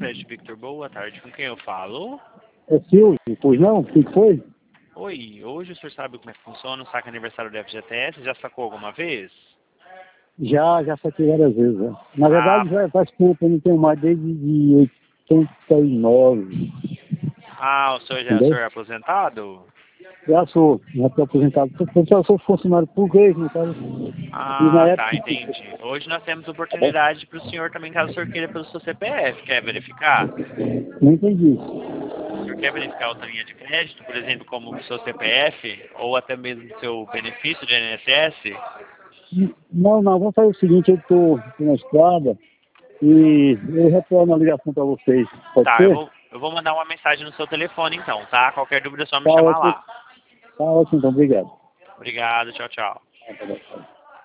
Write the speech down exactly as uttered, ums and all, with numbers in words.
Crédito Victor, boa tarde. Com quem eu falo? É Silvio, pois não? O que foi? Oi, hoje o senhor sabe como é que funciona o saque aniversário do F G T S? Já sacou alguma vez? Já, já saquei várias vezes. Né? Na Ah, verdade, já faz tempo, eu não tenho mais desde de oitenta e nove, ah o senhor já o entendeu? senhor é aposentado? Já sou, já estou aposentado. Eu só sou funcionário público, no caso. E na Ah, tá, época... entendi. Hoje nós temos Tá bom? oportunidade para o senhor também, caso o senhor queira pelo seu C P F. Quer verificar? Não entendi. O senhor quer verificar outra linha de crédito, por exemplo, como o seu C P F, ou até mesmo o seu benefício de I N S S? Não, não, vamos fazer o seguinte, eu estou na estrada e eu retorno a ligação para vocês. Pode Tá, eu ser? vou, eu vou mandar uma mensagem no seu telefone então, tá? Qualquer dúvida é só me Tá chamar ótimo, lá. tá ótimo, então, obrigado. Obrigado, tchau, tchau. Tá, tá, tá.